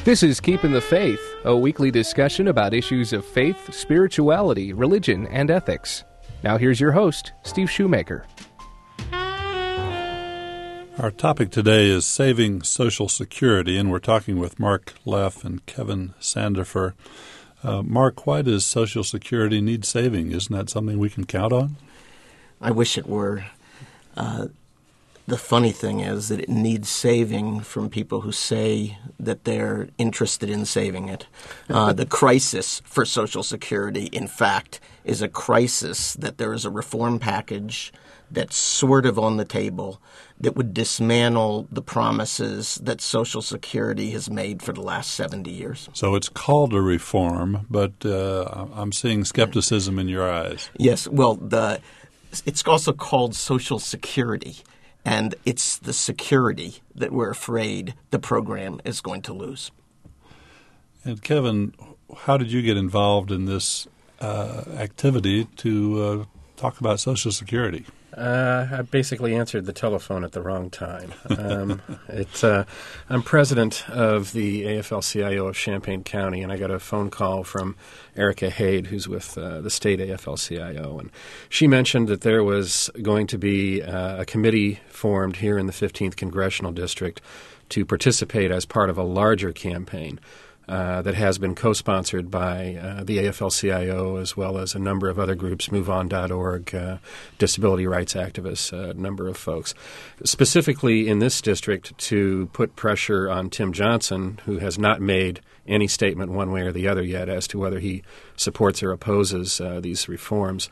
This is Keeping the Faith, a weekly discussion about issues of faith, spirituality, religion, and ethics. Now here's your host, Steve Shoemaker. Our topic today is saving Social Security, and we're talking with Mark Leff and Kevin Sandifer. Mark, why does Social Security need saving? Isn't that something we can count on? I wish it were. The funny thing is that it needs saving from people who say that they're interested in saving it. The crisis for Social Security, in fact, is a crisis that there is a reform package that's sort of on the table that would dismantle the promises that Social Security has made for the last 70 years. So it's called a reform, but I'm seeing skepticism in your eyes. Yes, well, it's also called Social Security. And it's the security that we're afraid the program is going to lose. And Kevin, how did you get involved in this activity to talk about Social Security? I basically answered the telephone at the wrong time. I'm president of the AFL-CIO of Champaign County, and I got a phone call from Erica Haid, who's with the state AFL-CIO, and she mentioned that there was going to be a committee formed here in the 15th Congressional District to participate as part of a larger campaign that has been co-sponsored by the AFL-CIO as well as a number of other groups, MoveOn.org, disability rights activists, a number of folks. Specifically in this district to put pressure on Tim Johnson, who has not made any statement one way or the other yet as to whether he supports or opposes these reforms,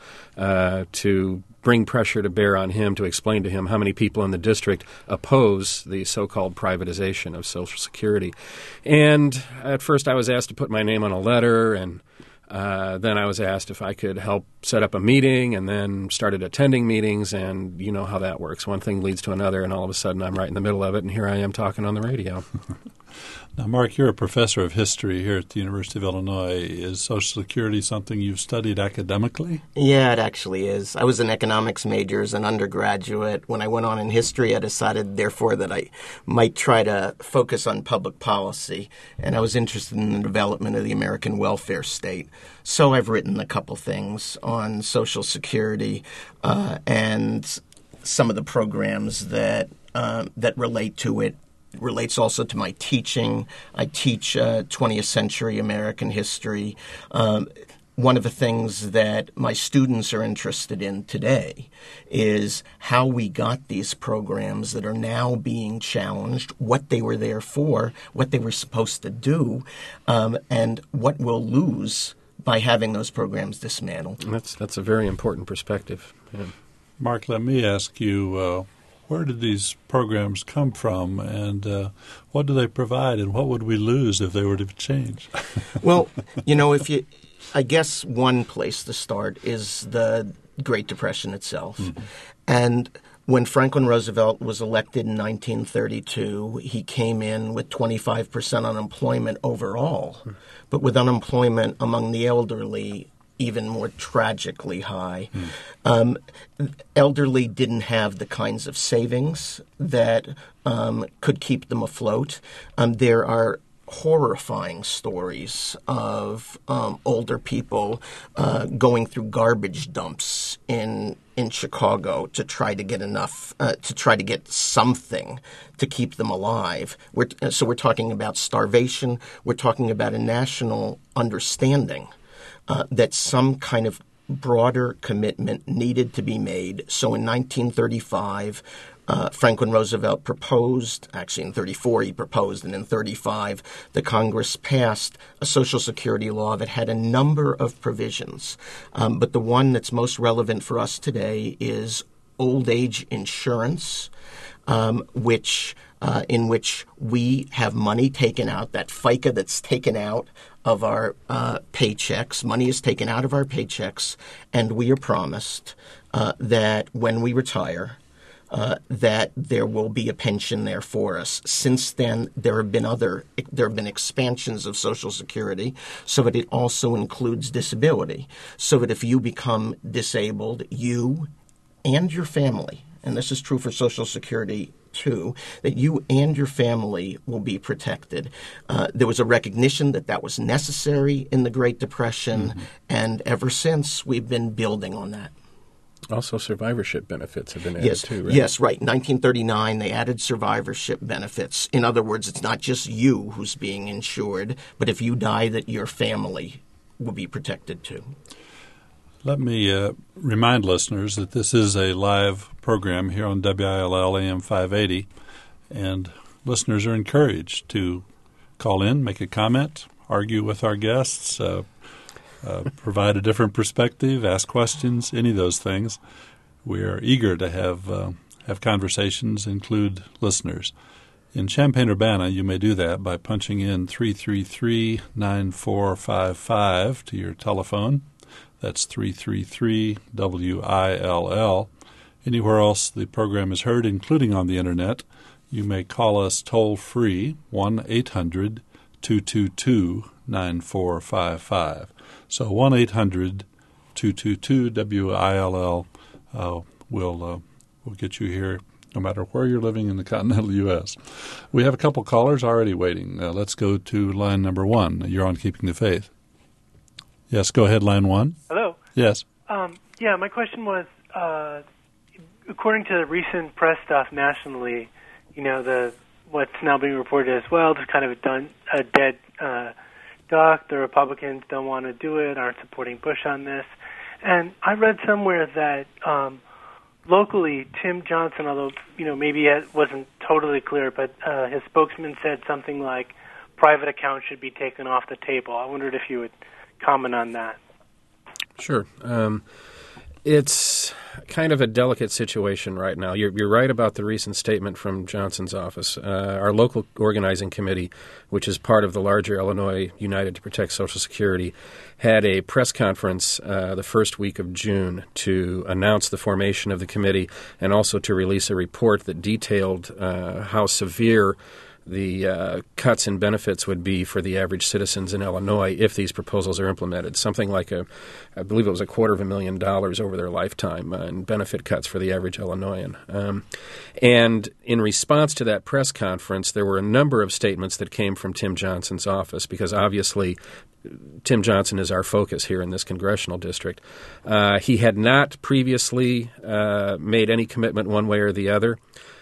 to bring pressure to bear on him to explain to him how many people in the district oppose the so-called privatization of Social Security. And at first I was asked to put my name on a letter, and then I was asked if I could help set up a meeting, and then started attending meetings, and you know how that works. One thing leads to another, and all of a sudden I'm right in the middle of it, and here I am talking on the radio. Now, Mark, you're a professor of history here at the University of Illinois. Is Social Security something you've studied academically? Yeah, it actually is. I was an economics major as an undergraduate. When I went on in history, I decided, therefore, that I might try to focus on public policy, and I was interested in the development of the American welfare state. So I've written a couple things on Social Security and some of the programs that relate to it. Relates also to my teaching. I teach 20th century American history. One of the things that my students are interested in today is how we got these programs that are now being challenged, what they were there for, what they were supposed to do, and what we'll lose by having those programs dismantled. That's a very important perspective. Yeah. Mark, let me ask you, where did these programs come from, and what do they provide, and what would we lose if they were to change? Well, I guess one place to start is the Great Depression itself. Mm-hmm. And when Franklin Roosevelt was elected in 1932, he came in with 25% unemployment overall, but with unemployment among the elderly even more tragically high. Elderly didn't have the kinds of savings that could keep them afloat. There are horrifying stories of older people going through garbage dumps in Chicago to try to get enough, to try to get something to keep them alive. So we're talking about starvation. We're talking about a national understanding that some kind of broader commitment needed to be made. So in 1935, Franklin Roosevelt proposed, actually in 1934 he proposed, and in 1935 the Congress passed a Social Security law that had a number of provisions. But the one that's most relevant for us today is old age insurance, in which we have money taken out, that FICA that's taken out of our paychecks. Money is taken out of our paychecks, and we are promised that when we retire, that there will be a pension there for us. Since then, there have been expansions of Social Security so that it also includes disability, so that if you become disabled, you and your family, and this is true for Social Security too, that you and your family will be protected. There was a recognition that that was necessary in the Great Depression, and ever since we've been building on that. Also, survivorship benefits have been added too, right? Yes, right. In 1939, they added survivorship benefits. In other words, it's not just you who's being insured, but if you die, that your family will be protected too. Let me remind listeners that this is a live program here on WILL AM 580, and listeners are encouraged to call in, make a comment, argue with our guests, provide a different perspective, ask questions, any of those things. We are eager to have conversations, include listeners. In Champaign-Urbana, you may do that by punching in 333-9455 to your telephone. That's 333-WILL. Anywhere else the program is heard, including on the Internet, you may call us toll-free, 1-800-222-9455. So 1-800-222-WILL will get you here no matter where you're living in the continental U.S. We have a couple callers already waiting. Let's go to line number 1. You're on Keeping the Faith. Yes, go ahead, line 1. Hello. Yes. My question was, according to recent press stuff nationally, what's now being reported as well, there's kind of a dead duck. The Republicans don't want to do it, aren't supporting Bush on this. And I read somewhere that locally, Tim Johnson, although maybe it wasn't totally clear, but his spokesman said something like private accounts should be taken off the table. I wondered if you would comment on that. Sure. It's kind of a delicate situation right now. You're right about the recent statement from Johnson's office. Our local organizing committee, which is part of the larger Illinois United to Protect Social Security, had a press conference the first week of June to announce the formation of the committee and also to release a report that detailed how severe the cuts in benefits would be for the average citizens in Illinois if these proposals are implemented. Something like I believe it was $250,000 over their lifetime in benefit cuts for the average Illinoisan. And in response to that press conference, there were a number of statements that came from Tim Johnson's office because obviously Tim Johnson is our focus here in this congressional district. He had not previously made any commitment one way or the other.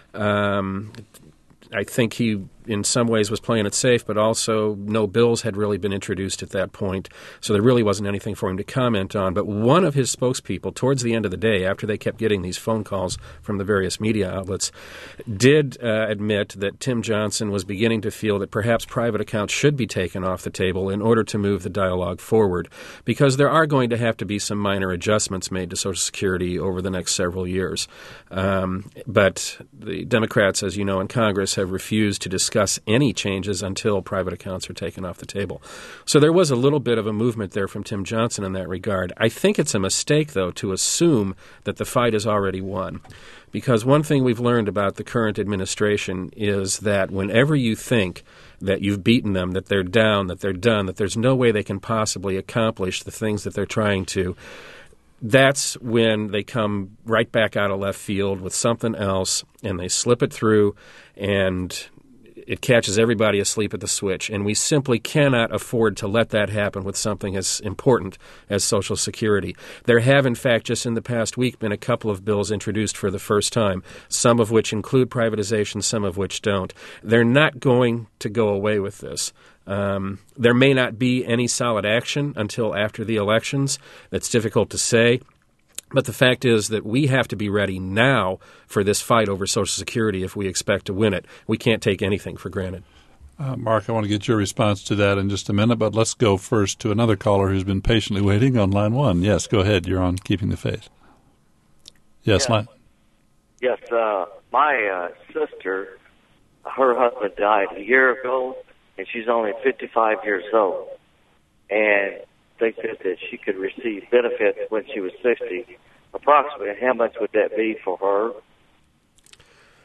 I think he, in some ways, was playing it safe, but also no bills had really been introduced at that point, so there really wasn't anything for him to comment on. But one of his spokespeople, towards the end of the day, after they kept getting these phone calls from the various media outlets, did admit that Tim Johnson was beginning to feel that perhaps private accounts should be taken off the table in order to move the dialogue forward, because there are going to have to be some minor adjustments made to Social Security over the next several years. But the Democrats, as you know, in Congress have refused to discuss any changes until private accounts are taken off the table. So there was a little bit of a movement there from Tim Johnson in that regard. I think it's a mistake, though, to assume that the fight is already won. Because one thing we've learned about the current administration is that whenever you think that you've beaten them, that they're down, that they're done, that there's no way they can possibly accomplish the things that they're trying to, that's when they come right back out of left field with something else, and they slip it through, and it catches everybody asleep at the switch. And we simply cannot afford to let that happen with something as important as Social Security. There have, in fact, just in the past week, been a couple of bills introduced for the first time, some of which include privatization, some of which don't. They're not going to go away with this. There may not be any solid action until after the elections. That's difficult to say. But the fact is that we have to be ready now for this fight over Social Security if we expect to win it. We can't take anything for granted. Mark, I want to get your response to that in just a minute, but let's go first to another caller who's been patiently waiting on line 1. Yes, go ahead. You're on Keeping the Faith. Yes, line. Yes, my sister, her husband died a year ago, and she's only 55 years old. And they said that she could receive benefits when she was 60. Approximately, how much would that be for her?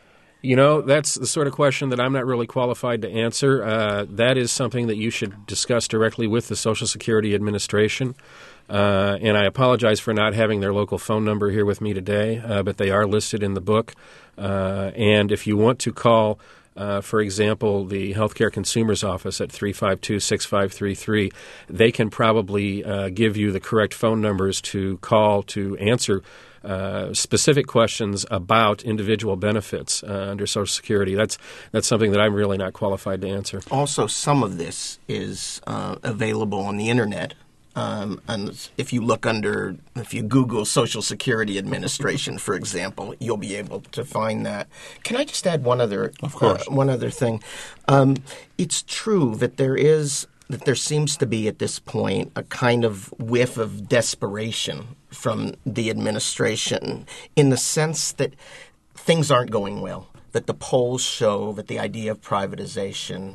That's the sort of question that I'm not really qualified to answer. That is something that you should discuss directly with the Social Security Administration. And I apologize for not having their local phone number here with me today, but they are listed in the book. And if you want to call, for example, the Healthcare Consumers Office at 352-6533, they can probably give you the correct phone numbers to call to answer specific questions about individual benefits under Social Security. That's something that I'm really not qualified to answer. Also, some of this is available on the Internet. And if you Google Social Security Administration, for example, you'll be able to find that. Can I just add one other thing? It's true that there seems to be at this point a kind of whiff of desperation from the administration in the sense that things aren't going well, that the polls show that the idea of privatization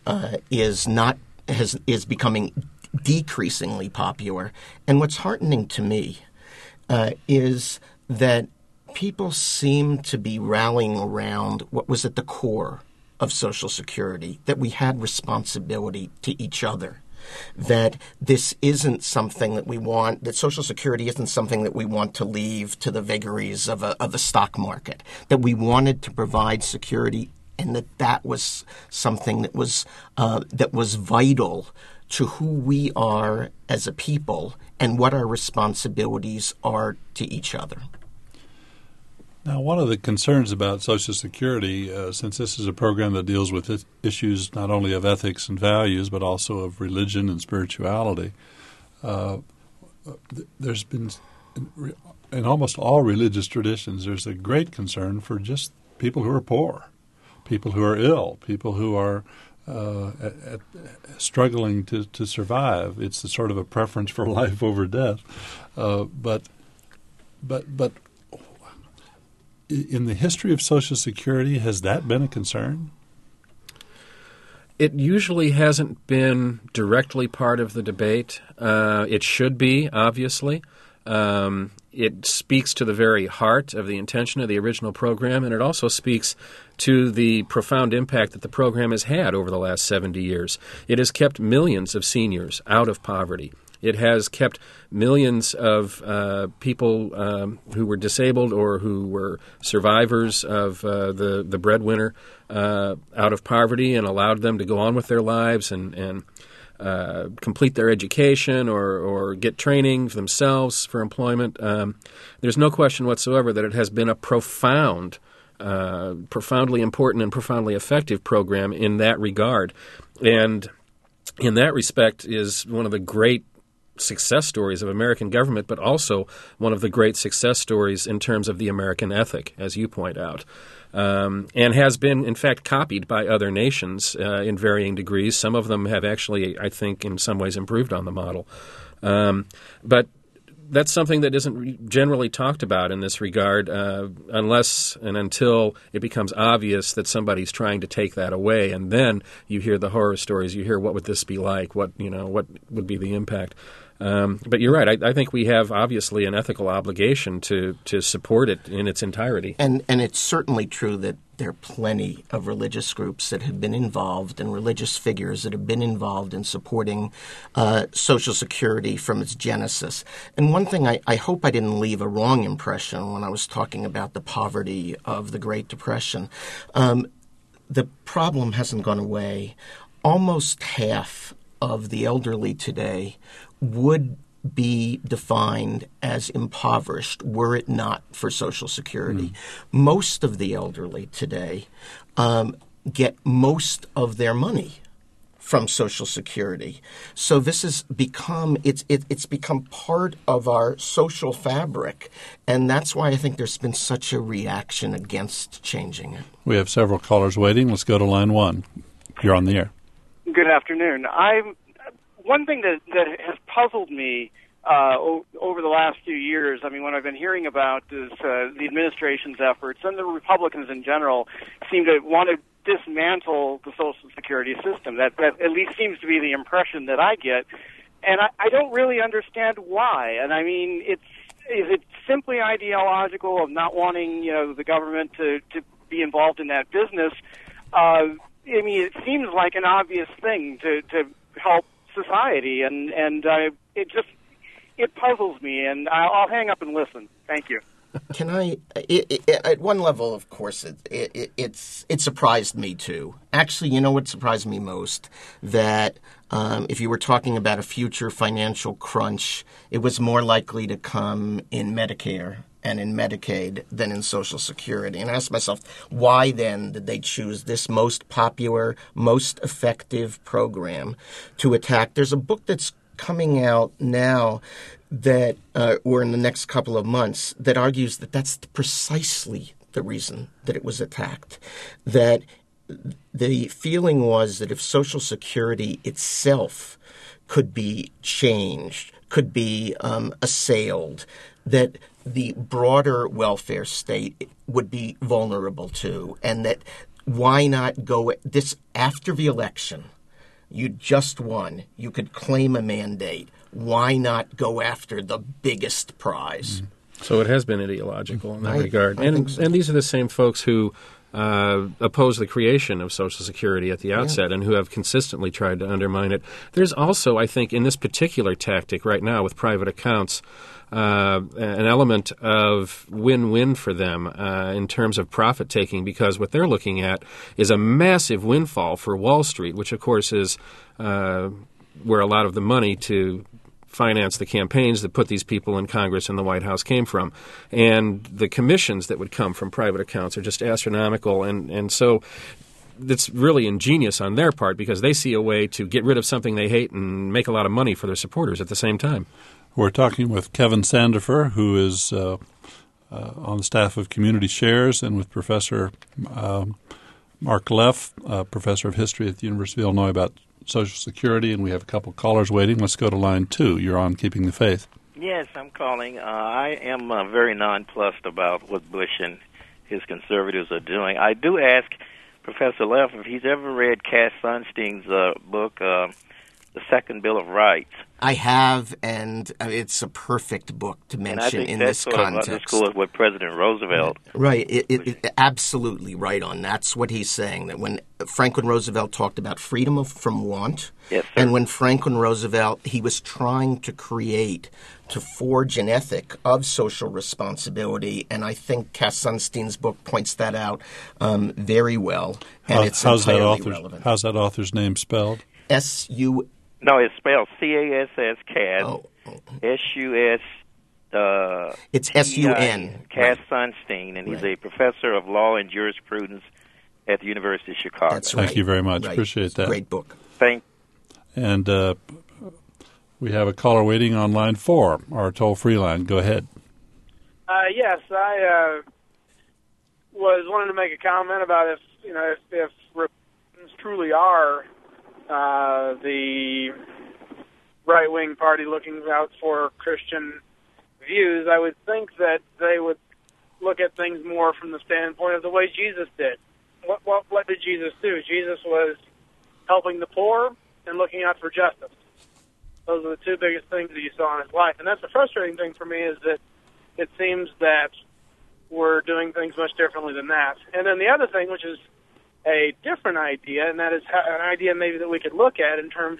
is becoming decreasingly popular. And what's heartening to me is that people seem to be rallying around what was at the core of Social Security, that we had responsibility to each other, that this isn't something that we want, that Social Security isn't something that we want to leave to the vagaries of a stock market, that we wanted to provide security, and that was something that was vital to who we are as a people and what our responsibilities are to each other. Now, one of the concerns about Social Security, since this is a program that deals with issues not only of ethics and values, but also of religion and spirituality, there's been, in almost all religious traditions, there's a great concern for just people who are poor, people who are ill, people who are struggling to survive. It's a sort of a preference for life over death. But in the history of Social Security, has that been a concern? It usually hasn't been directly part of the debate. It should be, obviously. It speaks to the very heart of the intention of the original program, and it also speaks to the profound impact that the program has had over the last 70 years. It has kept millions of seniors out of poverty. It has kept millions of people who were disabled or who were survivors of the breadwinner out of poverty and allowed them to go on with their lives and complete their education or get training for themselves for employment. There's no question whatsoever that it has been a profoundly important and profoundly effective program in that regard. And in that respect is one of the great success stories of American government, but also one of the great success stories in terms of the American ethic, as you point out. And has been, in fact, copied by other nations in varying degrees. Some of them have actually, I think, in some ways improved on the model. But that's something that isn't generally talked about in this regard unless and until it becomes obvious that somebody's trying to take that away. And then you hear the horror stories. You hear, what would this be like? What would be the impact? But you're right. I think we have obviously an ethical obligation to support it in its entirety. And it's certainly true that there are plenty of religious groups that have been involved and religious figures that have been involved in supporting Social Security from its genesis. And one thing I hope I didn't leave a wrong impression when I was talking about the poverty of the Great Depression. The problem hasn't gone away. Almost half of the elderly today would be defined as impoverished were it not for Social Security. Most of the elderly today get most of their money from Social Security. So this has become it's become part of our social fabric, and that's why I think there's been such a reaction against changing it. We have several callers waiting. Let's go to line one. You're on the air. Good afternoon. One thing that has puzzled me over the last few years, I mean, when I've been hearing about this, the administration's efforts and the Republicans in general seem to want to dismantle the Social Security system. That at least seems to be the impression that I get. And I don't really understand why. And I mean, is it simply ideological of not wanting, the government to be involved in that business. I mean, it seems like an obvious thing to help society, and it puzzles me, and I'll hang up and listen. Thank you. Can I? At one level, of course, it surprised me too. Actually, you know what surprised me most? That if you were talking about a future financial crunch, it was more likely to come in Medicare and in Medicaid than in Social Security. And I asked myself, why then did they choose this most popular, most effective program to attack? There's a book that's coming out now that, or in the next couple of months, that argues that that's precisely the reason that it was attacked. That the feeling was that if Social Security itself could be changed, could be assailed, that the broader welfare state would be vulnerable to, and that why not go this after the election? You just won. You could claim a mandate. Why not go after the biggest prize? So it has been ideological in that regard. I think so. And these are the same folks who oppose the creation of Social Security at the outset and who have consistently tried to undermine it. There's also, I think, in this particular tactic right now with private accounts, an element of win-win for them in terms of profit-taking, because what they're looking at is a massive windfall for Wall Street, which, of course, is where a lot of the money to finance the campaigns that put these people in Congress and the White House came from. And the commissions that would come from private accounts are just astronomical. And so that's really ingenious on their part, because they see a way to get rid of something they hate and make a lot of money for their supporters at the same time. We're talking with Kevin Sandifer, who is on the staff of Community Shares, and with Professor Mark Leff, Professor of History at the University of Illinois, about Social Security, and we have a couple callers waiting. Let's go to line 2. You're on Keeping the Faith. Yes, I'm calling. I am very nonplussed about what Bush and his conservatives are doing. I do ask Professor Leff if he's ever read Cass Sunstein's book, The Second Bill of Rights. I have, and it's a perfect book to mention in this context. And I think that's sort of underscores what President Roosevelt... Right, it absolutely right on. That's what he's saying, that when Franklin Roosevelt talked about freedom from want, yes, and when Franklin Roosevelt, he was trying to forge an ethic of social responsibility, and I think Cass Sunstein's book points that out very well, and it's entirely relevant. How's that author's name spelled? S-U... No, it's spelled C-A-S-S, Cass, S-U-S... it's S-U-N. Cass Sunstein, and he's a professor of law and jurisprudence at the University of Chicago. That's right. Thank you very much. Right. Appreciate that. Great book. And we have a caller waiting on line 4, our toll-free line. Go ahead. Yes, I was wanting to make a comment about if Republicans truly are the right-wing party looking out for Christian views, I would think that they would look at things more from the standpoint of the way Jesus did. What did Jesus do? Jesus was helping the poor and looking out for justice. Those are the two biggest things that you saw in his life. And that's the frustrating thing for me, is that it seems that we're doing things much differently than that. And then the other thing, which is a different idea, and that is an idea maybe that we could look at in terms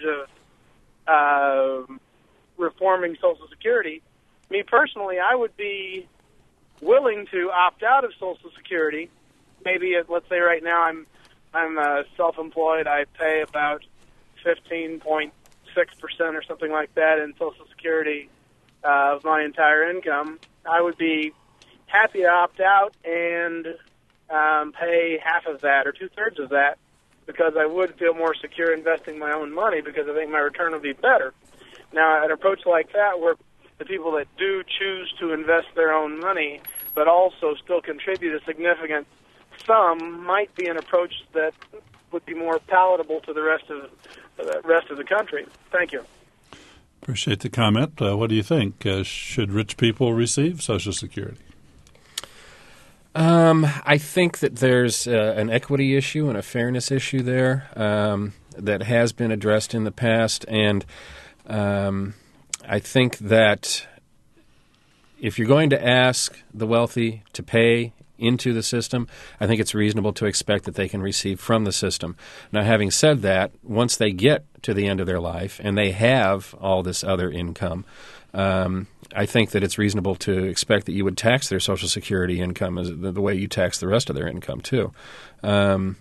of reforming Social Security. Me personally, I would be willing to opt out of Social Security. Maybe, let's say right now I'm self-employed. I pay about 15.6% or something like that in Social Security of my entire income. I would be happy to opt out and pay half of that or two-thirds of that, because I would feel more secure investing my own money, because I think my return would be better. Now, an approach like that, where the people that do choose to invest their own money but also still contribute a significant sum, might be an approach that would be more palatable to the rest of the country. Thank you. Appreciate the comment. What do you think? Should rich people receive Social Security? I think that there's an equity issue and a fairness issue there that has been addressed in the past, and I think that if you're going to ask the wealthy to pay into the system, I think it's reasonable to expect that they can receive from the system. Now, having said that, once they get to the end of their life and they have all this other income, I think that it's reasonable to expect that you would tax their Social Security income as the way you tax the rest of their income too. I'm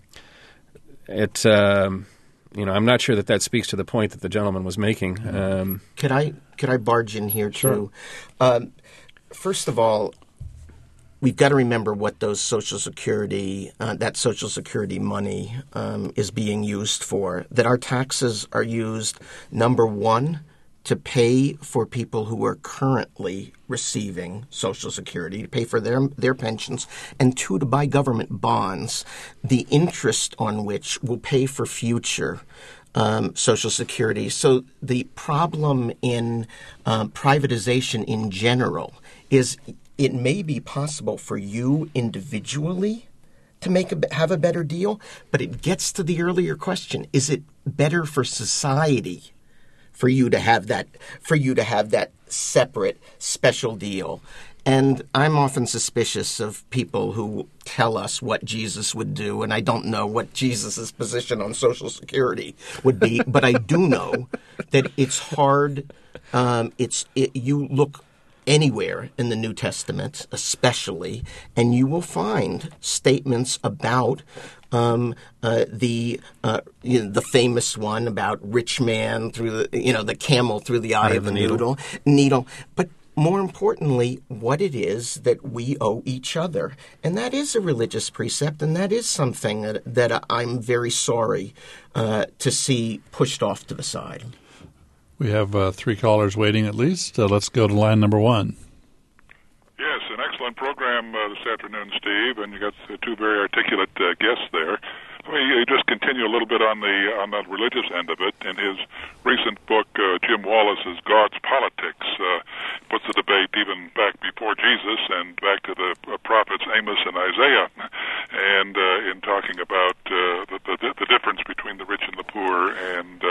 not sure that speaks to the point that the gentleman was making. Could I barge in here too? Sure. First of all, we've got to remember what those Social Security, that Social Security money is being used for. That our taxes are used, number one, to pay for people who are currently receiving Social Security, to pay for their pensions, and two, to buy government bonds, the interest on which will pay for future Social Security. So the problem in privatization in general is it may be possible for you individually to have a better deal, but it gets to the earlier question: is it better for society for you to have that separate special deal? And I'm often suspicious of people who tell us what Jesus would do, and I don't know what Jesus' position on Social Security would be, but I do know that it's hard. You look anywhere in the New Testament, especially, and you will find statements about the famous one about rich man through the camel through the eye of the needle. But more importantly, what it is that we owe each other. And that is a religious precept, and that is something that I'm very sorry to see pushed off to the side. We have 3 callers waiting at least. Let's go to line number 1. Yes, an excellent program this afternoon, Steve, and you got 2 very articulate guests there. Let me just continue a little bit on the religious end of it. In his recent book, Jim Wallace's God's Politics puts the debate even back before Jesus and back to the prophets Amos and Isaiah, and in talking about the difference between the rich and the poor and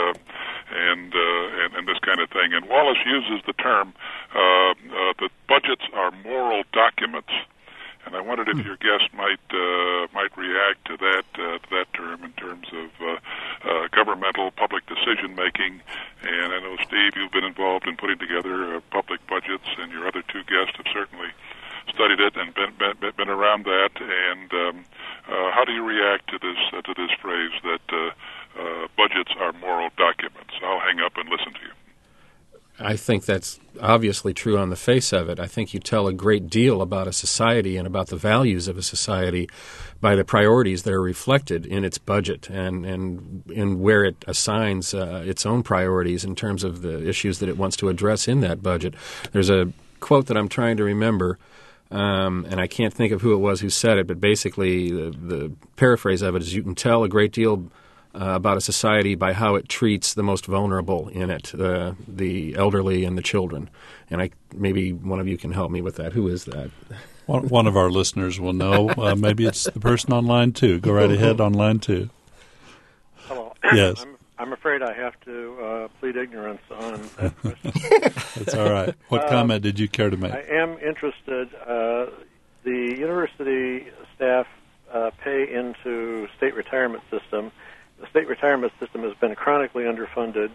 this kind of thing. And Wallace uses the term that budgets are moral documents. And I wondered if your guest might react to that term in terms of governmental public decision making. And I know, Steve, you've been involved in putting together public budgets, and your other 2 guests have certainly studied it and been around that. And how do you react to this phrase that budgets are moral documents? I'll hang up and listen to you. I think that's obviously true on the face of it. I think you tell a great deal about a society and about the values of a society by the priorities that are reflected in its budget and in where it assigns its own priorities in terms of the issues that it wants to address in that budget. There's a quote that I'm trying to remember, and I can't think of who it was who said it, but basically the paraphrase of it is you can tell a great deal about a society by how it treats the most vulnerable in it, the elderly and the children. And maybe one of you can help me with that. Who is that? One of our listeners will know. Maybe it's the person on line 2. Go right ahead on line 2. Hello. Yes. I'm afraid I have to plead ignorance on that question. That's all right. What comment did you care to make? I am interested. The university staff pay into state retirement system. The state retirement system has been chronically underfunded,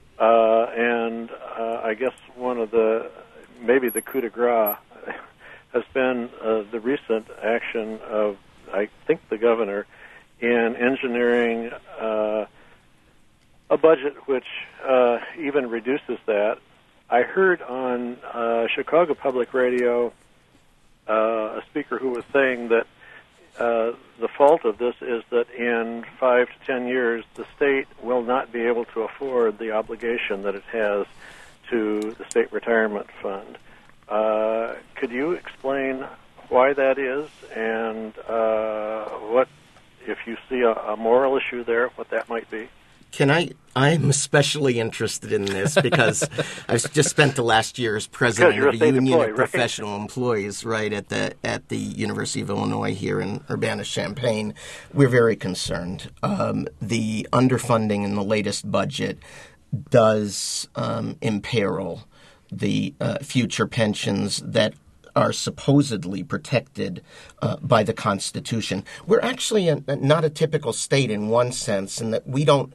and I guess maybe the coup de grace has been the recent action of, I think, the governor in engineering a budget which even reduces that. I heard on Chicago Public Radio a speaker who was saying that the fault of this is that in 5 to 10 years, the state will not be able to afford the obligation that it has to the state retirement fund. Could you explain why that is, and what, if you see a moral issue there, what that might be? I'm especially interested in this because I've just spent the last year as president of a union of professional employees, right, at the University of Illinois here in Urbana-Champaign. We're very concerned. The underfunding in the latest budget does imperil the future pensions that are supposedly protected by the Constitution. We're actually not a typical state in one sense, in that we don't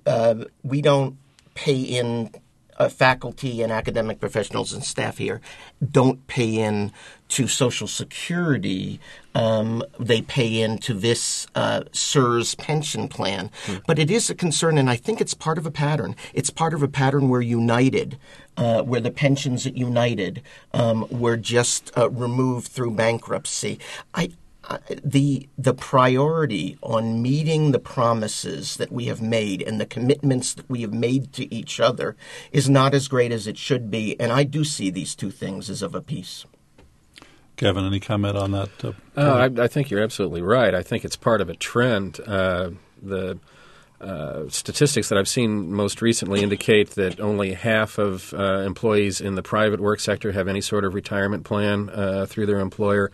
pay in. Faculty and academic professionals and staff here don't pay in to Social Security. They pay into this CSRS pension plan. But it is a concern, and I think it's part of a pattern. It's part of a pattern where United, where the pensions at United were just removed through bankruptcy. The priority on meeting the promises that we have made and the commitments that we have made to each other is not as great as it should be, and I do see these two things as of a piece. Kevin, any comment on that? I think you're absolutely right. I think it's part of a trend. The statistics that I've seen most recently indicate that only half of employees in the private work sector have any sort of retirement plan through their employer.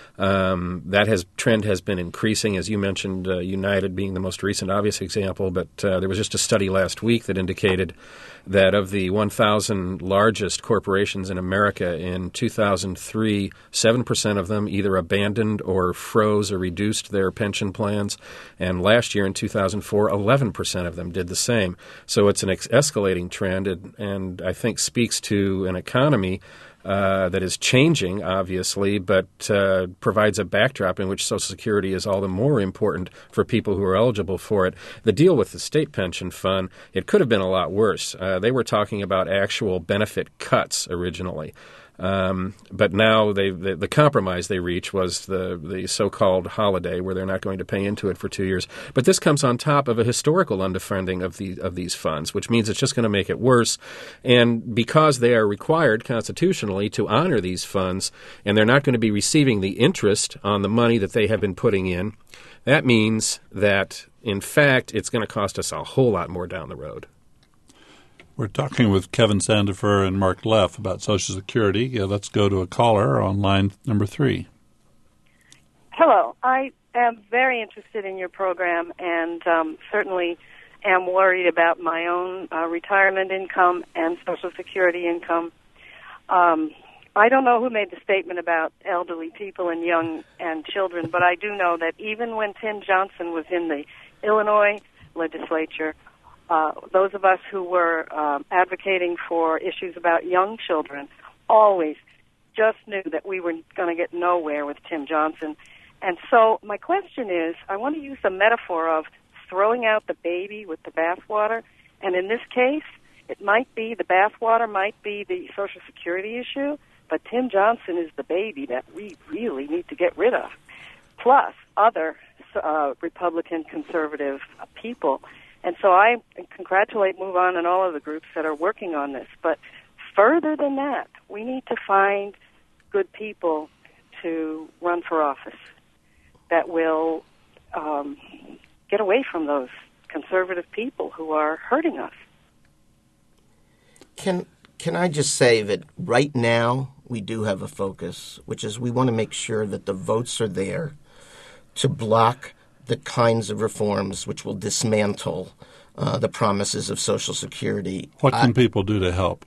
That trend has been increasing, as you mentioned, United being the most recent obvious example, but there was just a study last week that indicated that of the 1,000 largest corporations in America in 2003, 7% of them either abandoned or froze or reduced their pension plans, and last year in 2004, 11% of them did the same. So it's an escalating trend, and I think speaks to an economy that is changing, obviously, but provides a backdrop in which Social Security is all the more important for people who are eligible for it. The deal with the state pension fund, it could have been a lot worse. They were talking about actual benefit cuts originally. But now the compromise they reached was the so-called holiday, where they're not going to pay into it for 2 years. But this comes on top of a historical underfunding of these funds, which means it's just going to make it worse. And because they are required constitutionally to honor these funds, and they're not going to be receiving the interest on the money that they have been putting in, that means that, in fact, it's going to cost us a whole lot more down the road. We're talking with Kevin Sandifer and Mark Leff about Social Security. Let's go to a caller on line number 3. Hello. I am very interested in your program and certainly am worried about my own retirement income and Social Security income. I don't know who made the statement about elderly people and young and children, but I do know that even when Tim Johnson was in the Illinois legislature, those of us who were advocating for issues about young children always just knew that we were going to get nowhere with Tim Johnson. And so my question is, I want to use the metaphor of throwing out the baby with the bathwater. And in this case, it might be the bathwater might be the Social Security issue, but Tim Johnson is the baby that we really need to get rid of, plus other Republican conservative people. And so I congratulate Move On and all of the groups that are working on this. But further than that, we need to find good people to run for office that will get away from those conservative people who are hurting us. Can I just say that right now we do have a focus, which is we want to make sure that the votes are there to block the kinds of reforms which will dismantle the promises of Social Security. What can people do to help?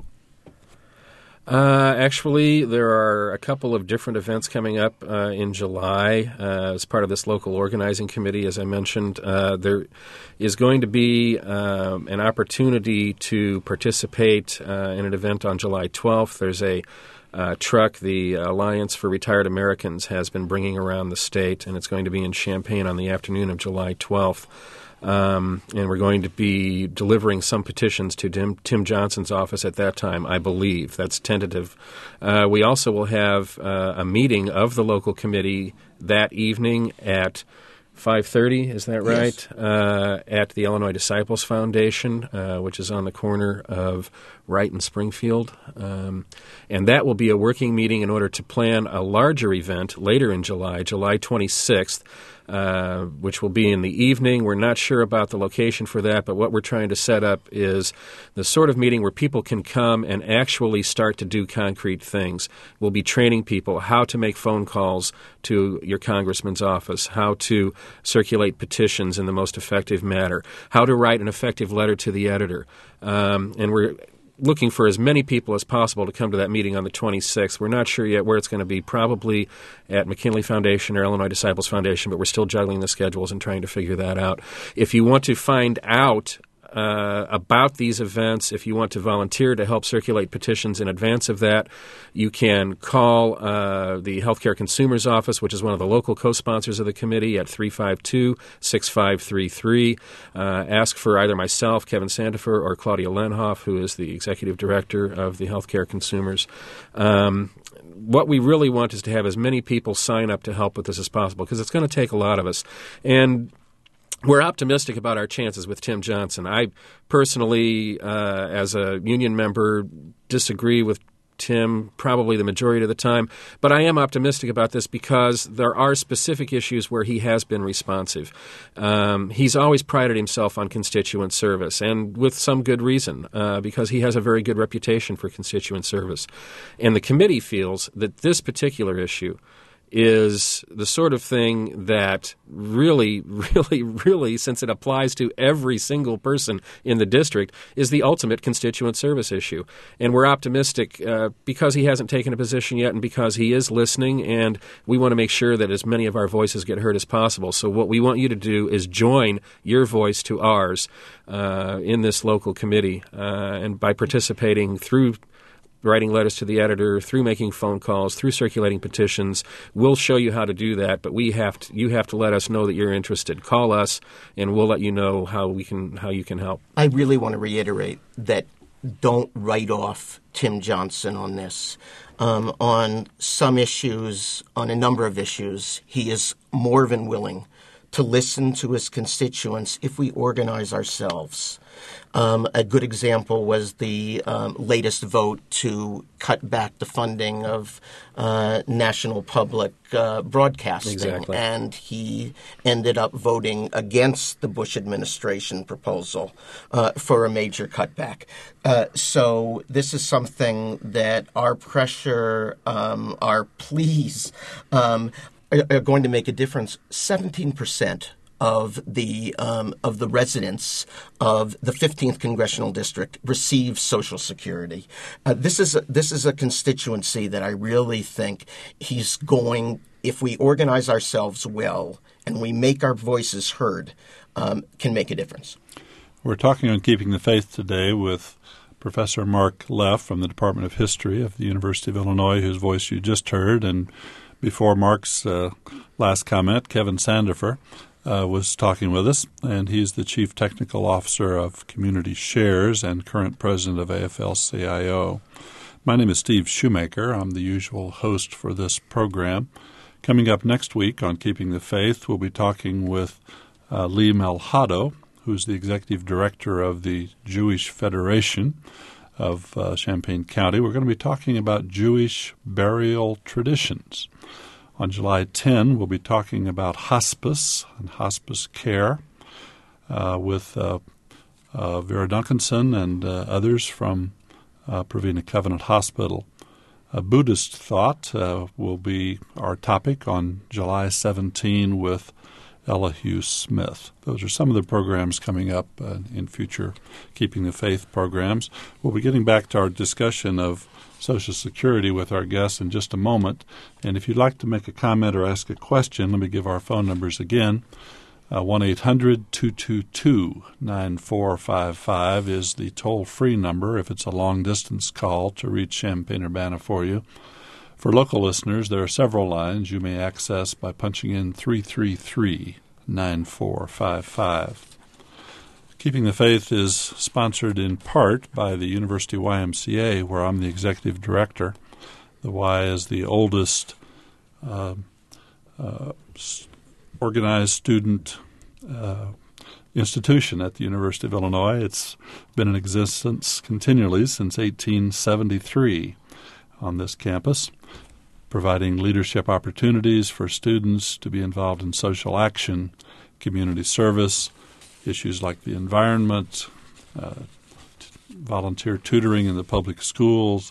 Actually, there are a couple of different events coming up in July as part of this local organizing committee. As I mentioned, there is going to be an opportunity to participate in an event on July 12th. There's a truck the Alliance for Retired Americans has been bringing around the state, and it's going to be in Champaign on the afternoon of July 12th. And we're going to be delivering some petitions to Tim Johnson's office at that time, I believe. That's tentative. We also will have a meeting of the local committee that evening at 5:30, is that right? Yes. At the Illinois Disciples Foundation, which is on the corner of Wright and Springfield. And that will be a working meeting in order to plan a larger event later in July, July 26th, which will be in the evening. We're not sure about the location for that, but what we're trying to set up is the sort of meeting where people can come and actually start to do concrete things. We'll be training people how to make phone calls to your congressman's office, how to circulate petitions in the most effective manner, how to write an effective letter to the editor. And we're looking for as many people as possible to come to that meeting on the 26th. We're not sure yet where it's going to be, probably at McKinley Foundation or Illinois Disciples Foundation, but we're still juggling the schedules and trying to figure that out. If you want to find out about these events, if you want to volunteer to help circulate petitions in advance of that, you can call the Healthcare Consumers Office, which is one of the local co-sponsors of the committee, at 352-6533. Ask for either myself, Kevin Sandifer, or Claudia Lenhoff, who is the executive director of the Healthcare Consumers. What we really want is to have as many people sign up to help with this as possible, because it's going to take a lot of us. And we're optimistic about our chances with Tim Johnson. I personally, as a union member, disagree with Tim probably the majority of the time, but I am optimistic about this because there are specific issues where he has been responsive. He's always prided himself on constituent service, and with some good reason, because he has a very good reputation for constituent service. And the committee feels that this particular issue is the sort of thing that really, since it applies to every single person in the district, is the ultimate constituent service issue. And we're optimistic because he hasn't taken a position yet and because he is listening, and we want to make sure that as many of our voices get heard as possible. So what we want you to do is join your voice to ours in this local committee, and by participating through writing letters to the editor, through making phone calls, through circulating petitions. We'll show you how to do that, but you have to let us know that you're interested. Call us, and we'll let you know how you can help. I really want to reiterate that don't write off Tim Johnson on this. On some issues, on a number of issues, he is more than willing to listen to his constituents if we organize ourselves. A good example was the latest vote to cut back the funding of national public broadcasting. Exactly. And he ended up voting against the Bush administration proposal for a major cutback. So this is something that our pressure, our pleas are going to make a difference. 17% of the residents of the 15th congressional district receive Social Security. This is a constituency that I really think he's going, if we organize ourselves well and we make our voices heard, can make a difference. We're talking on Keeping the Faith today with Professor Mark Leff from the Department of History of the University of Illinois, whose voice you just heard. And before Mark's last comment, Kevin Sandifer was talking with us, and he's the Chief Technical Officer of Community Shares and current president of AFL-CIO. My name is Steve Shoemaker. I'm the usual host for this program. Coming up next week on Keeping the Faith, we'll be talking with Lee Malhado, who's the Executive Director of the Jewish Federation of Champaign County. We're going to be talking about Jewish burial traditions. On July 10, we'll be talking about hospice and hospice care with Vera Duncanson and others from Pravina Covenant Hospital. Buddhist thought will be our topic on July 17 with Ella Hughes Smith. Those are some of the programs coming up in future Keeping the Faith programs. We'll be getting back to our discussion of Social Security with our guests in just a moment. And if you'd like to make a comment or ask a question, let me give our phone numbers again. 1-800-222-9455 is the toll-free number if it's a long-distance call to reach Champaign-Urbana for you. For local listeners, there are several lines you may access by punching in 333-9455. Keeping the Faith is sponsored in part by the University YMCA, where I'm the executive director. The Y is the oldest organized student institution at the University of Illinois. It's been in existence continually since 1873 on this campus, providing leadership opportunities for students to be involved in social action, community service, issues like the environment, volunteer tutoring in the public schools,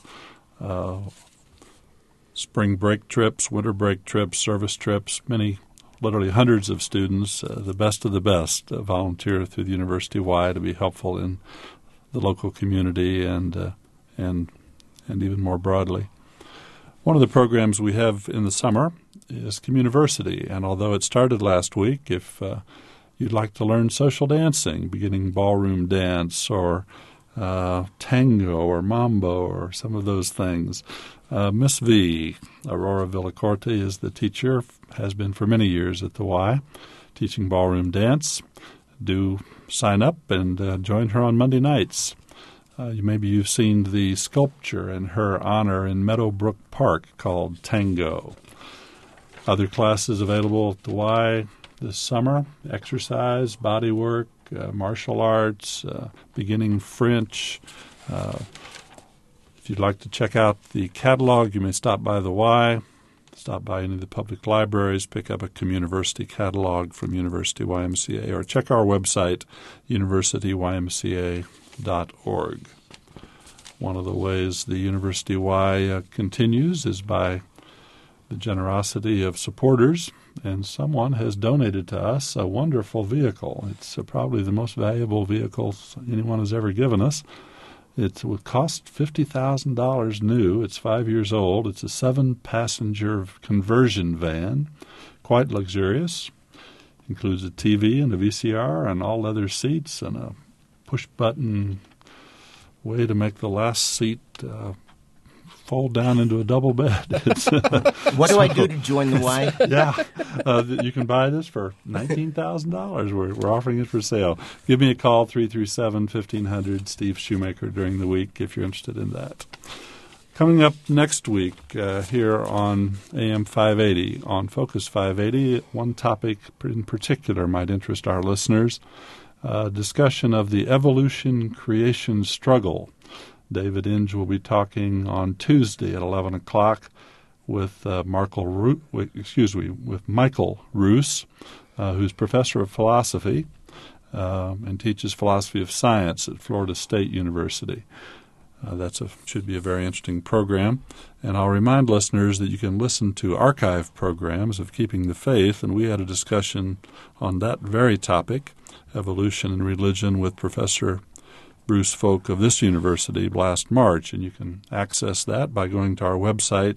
spring break trips, winter break trips, service trips. Literally hundreds of students, the best of the best, volunteer through the University Y to be helpful in the local community and even more broadly. One of the programs we have in the summer is Communiversity, and although it started last week, if you'd like to learn social dancing, beginning ballroom dance or tango or mambo or some of those things, Miss V, Aurora Villacorte, is the teacher, has been for many years at the Y, teaching ballroom dance. Do sign up and join her on Monday nights. Maybe you've seen the sculpture in her honor in Meadowbrook Park called Tango. Other classes available at the Y this summer: exercise, bodywork, martial arts, beginning French. If you'd like to check out the catalog, you may stop by the Y, stop by any of the public libraries, pick up a Communiversity catalog from University YMCA, or check our website, universityymca.org. One of the ways the University Y continues is by the generosity of supporters, and someone has donated to us a wonderful vehicle. It's probably the most valuable vehicle anyone has ever given us. It would cost $50,000 new. It's 5 years old. It's a 7-passenger conversion van, quite luxurious. Includes a TV and a VCR and all leather seats and a push-button way to make the last seat fold down into a double bed. What do I do to join the Y? You can buy this for $19,000. We're offering it for sale. Give me a call, 337-1500, Steve Shoemaker, during the week if you're interested in that. Coming up next week here on AM 580, on Focus 580, one topic in particular might interest our listeners, discussion of the evolution-creation struggle. David Inge will be talking on Tuesday at 11 o'clock with Michael Roos, who's professor of philosophy and teaches philosophy of science at Florida State University. Should be a very interesting program. And I'll remind listeners that you can listen to archive programs of Keeping the Faith, and we had a discussion on that very topic, evolution and religion, with Professor Bruce Folk of this university last March, and you can access that by going to our website,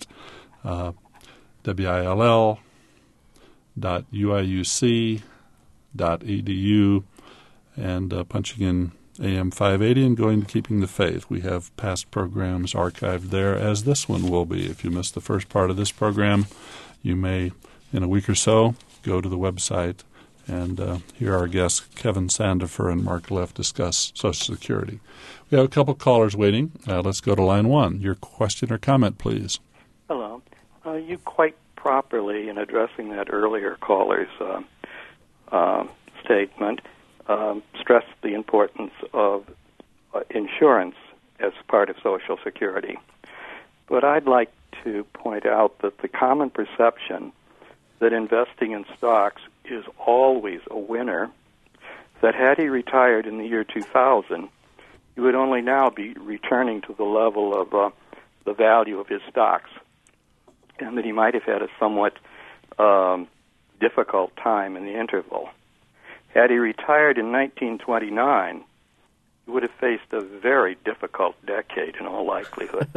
will.uiuc.edu, and punching in AM 580 and going to Keeping the Faith. We have past programs archived there, as this one will be. If you missed the first part of this program, you may, in a week or so, go to the website and hear our guests Kevin Sandifer and Mark Leff discuss Social Security. We have a couple callers waiting. Let's go to line one. Your question or comment, please. Hello. You quite properly, in addressing that earlier caller's statement, stressed the importance of insurance as part of Social Security. But I'd like to point out that the common perception that investing in stocks is always a winner, that had he retired in the year 2000, he would only now be returning to the level of the value of his stocks, and that he might have had a somewhat difficult time in the interval. Had he retired in 1929, he would have faced a very difficult decade in all likelihood.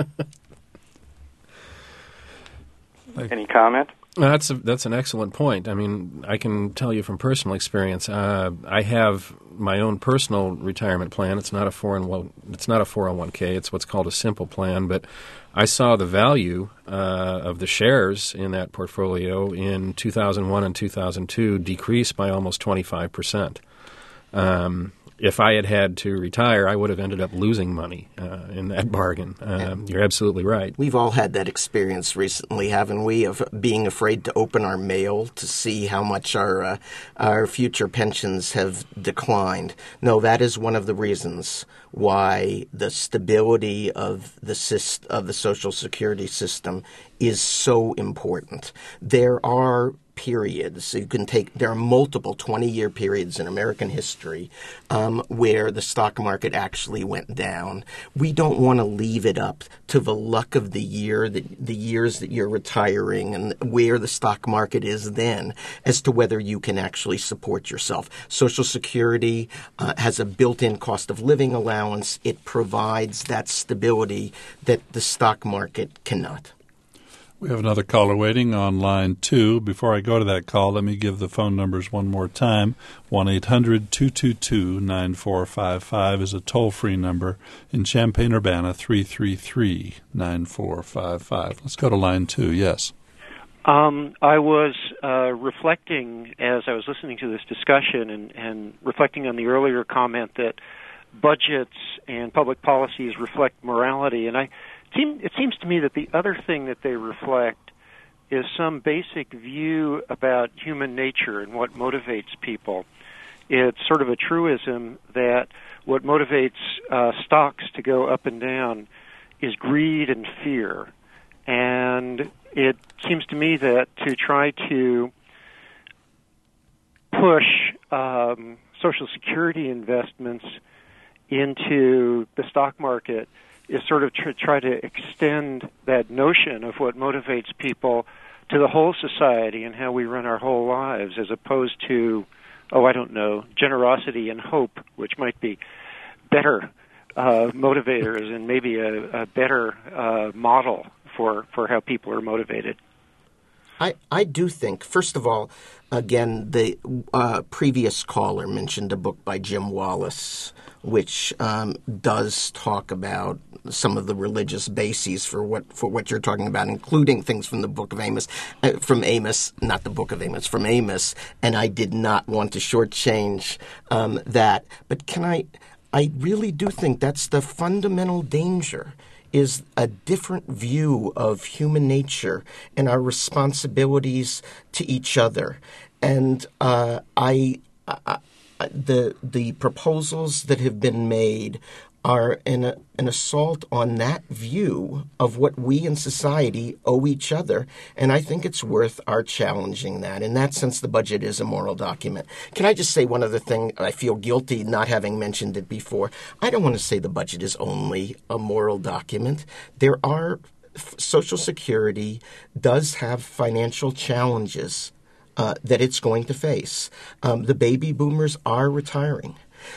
Any comment? That's an excellent point. I mean, I can tell you from personal experience. I have my own personal retirement plan. It's not a 401k. It's what's called a simple plan. But I saw the value of the shares in that portfolio in 2001 and 2002 decrease by almost 25%. If I had had to retire, I would have ended up losing money in that bargain. You're absolutely right. We've all had that experience recently, haven't we, of being afraid to open our mail to see how much our future pensions have declined. No, that is one of the reasons why the stability of the Social Security system is so important. There are periods. You can take, there are multiple 20-year periods in American history where the stock market actually went down. We don't want to leave it up to the luck of the year, the years that you're retiring and where the stock market is then as to whether you can actually support yourself. Social Security has a built-in cost of living allowance. It provides that stability that the stock market cannot. We have another caller waiting on line 2. Before I go to that call, let me give the phone numbers one more time. 1-800-222-9455 is a toll-free number. In Champaign-Urbana, 333-9455. Let's go to line 2. Yes. I was reflecting as I was listening to this discussion and reflecting on the earlier comment that budgets and public policies reflect morality, and it seems to me that the other thing that they reflect is some basic view about human nature and what motivates people. It's sort of a truism that what motivates stocks to go up and down is greed and fear. And it seems to me that to try to push Social Security investments into the stock market is sort of try to extend that notion of what motivates people to the whole society and how we run our whole lives, as opposed to, generosity and hope, which might be better motivators and maybe a better model for how people are motivated. I do think, first of all, again, the previous caller mentioned a book by Jim Wallace, which does talk about some of the religious bases for what you're talking about, including things from the Book of Amos, from Amos, not the Book of Amos, from Amos. And I did not want to shortchange that. But I really do think that's the fundamental danger, is a different view of human nature and our responsibilities to each other. And the proposals that have been made are an assault on that view of what we in society owe each other. And I think it's worth our challenging that. In that sense, the budget is a moral document. Can I just say one other thing? I feel guilty not having mentioned it before. I don't want to say the budget is only a moral document. Social Security does have financial challenges that it's going to face. The baby boomers are retiring.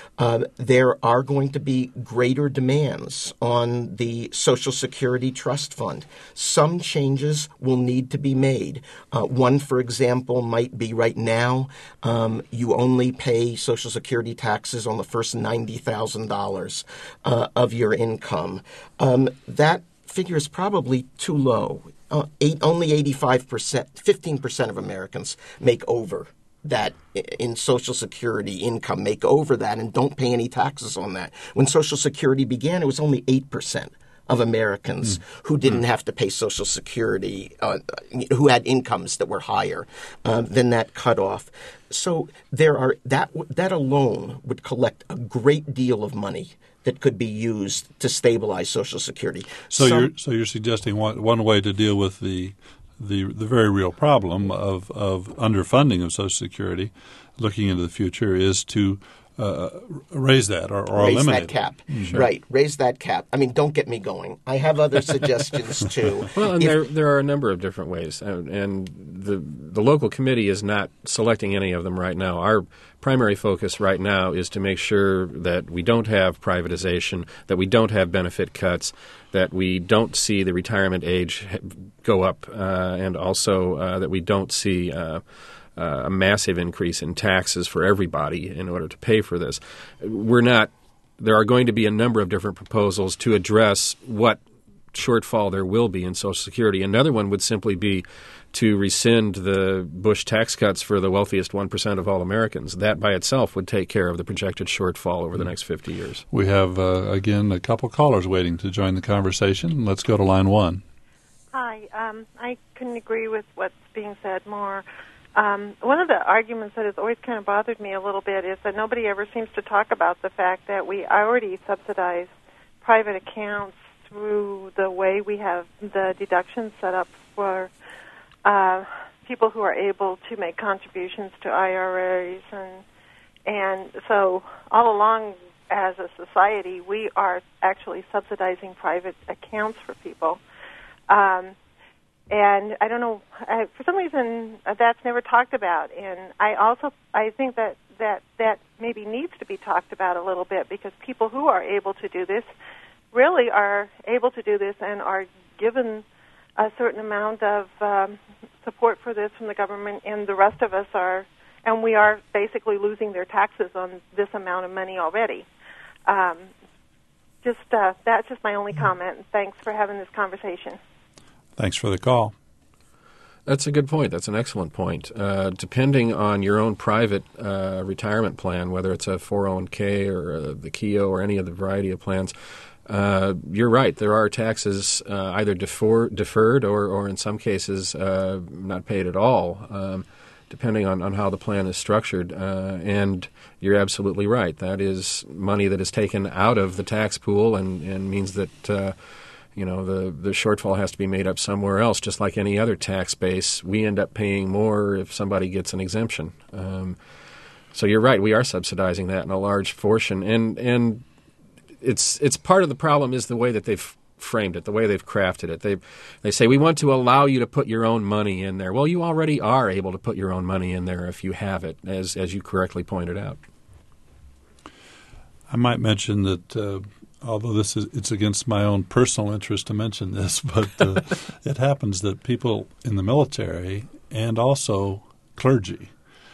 There are going to be greater demands on the Social Security Trust Fund. Some changes will need to be made. One, for example, might be right now you only pay Social Security taxes on the first $90,000 of your income. That figure is probably too low. Only 85%, 15% of Americans make over that in Social Security income, make over that and don't pay any taxes on that. When Social Security began, it was only 8% of Americans who didn't have to pay Social Security, who had incomes that were higher than that cutoff. So that alone would collect a great deal of money that could be used to stabilize Social Security. So you're suggesting one way to deal with the very real problem of underfunding of Social Security, looking into the future, is to raise that or eliminate that cap. Sure. Right, raise that cap. I mean, don't get me going. I have other suggestions too. Well, and there are a number of different ways, and the local committee is not selecting any of them right now. Our primary focus right now is to make sure that we don't have privatization, that we don't have benefit cuts, that we don't see the retirement age go up, and also that we don't see a massive increase in taxes for everybody in order to pay for this. There are going to be a number of different proposals to address what shortfall there will be in Social Security. Another one would simply be to rescind the Bush tax cuts for the wealthiest 1% of all Americans. That by itself would take care of the projected shortfall over the next 50 years. We have, again, a couple callers waiting to join the conversation. Let's go to line 1. Hi. I couldn't agree with what's being said more. One of the arguments that has always kind of bothered me a little bit is that nobody ever seems to talk about the fact that we already subsidize private accounts through the way we have the deductions set up for people who are able to make contributions to IRAs, and so all along as a society, we are actually subsidizing private accounts for people. And I don't know, for some reason that's never talked about. And I think that maybe needs to be talked about a little bit, because people who are able to do this really are able to do this and are given a certain amount of support for this from the government, and the rest of us are, and we are basically losing their taxes on this amount of money already. That's just my only comment. Thanks for having this conversation. Thanks for the call. That's a good point. That's an excellent point. Depending on your own private retirement plan, whether it's a 401k or the Keogh or any of the variety of plans, you're right. There are taxes either deferred or in some cases not paid at all, depending on how the plan is structured. And you're absolutely right. That is money that is taken out of the tax pool and means that the shortfall has to be made up somewhere else. Just like any other tax base, we end up paying more if somebody gets an exemption. So you're right. We are subsidizing that in a large portion, and it's part of the problem is the way that they've framed it, the way they've crafted it. They say, we want to allow you to put your own money in there. Well, you already are able to put your own money in there if you have it, as you correctly pointed out. I might mention that although it's against my own personal interest to mention this, but it happens that people in the military and also clergy,